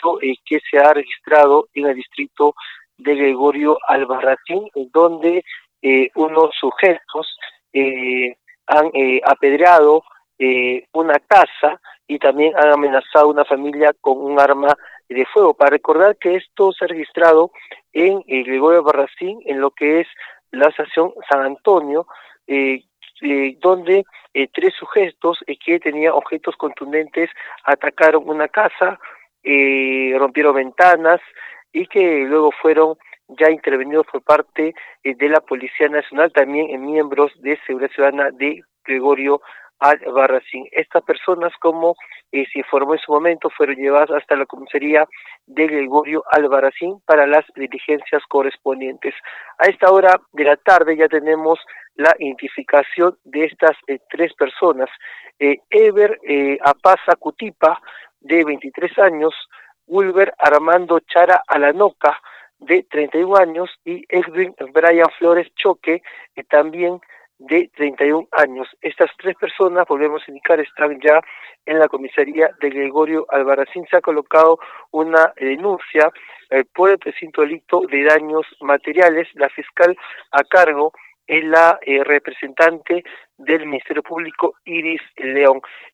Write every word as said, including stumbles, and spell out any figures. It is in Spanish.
hecho eh, que se ha registrado en el distrito de Gregorio Albarracín, donde eh, unos sujetos eh, han eh, apedreado eh, una casa y también han amenazado a una familia con un arma de fuego. Para recordar que esto se ha registrado en eh, Gregorio Albarracín, en lo que es la estación San Antonio, eh, eh, donde eh, tres sujetos eh, que tenían objetos contundentes atacaron una casa, eh, rompieron ventanas y que luego fueron ya intervenidos por parte eh, de la Policía Nacional, también en miembros de Seguridad Ciudadana de Gregorio Albarracín. Estas personas, como eh, se informó en su momento, fueron llevadas hasta la comisaría de Gregorio Albarracín para las diligencias correspondientes. A esta hora de la tarde ya tenemos la identificación de estas eh, tres personas. Eh, Ever eh, Apaza Cutipa, de veintitrés años, Wilber Armando Chara Alanoca, de treinta y un años, y Edwin Brian Flores Choque, eh, también de treinta y un años. Estas tres personas, volvemos a indicar, están ya en la comisaría de Gregorio Albarracín. Se ha colocado una denuncia eh, por el presunto delito de daños materiales. La fiscal a cargo es la eh, representante del Ministerio Público, Iris León.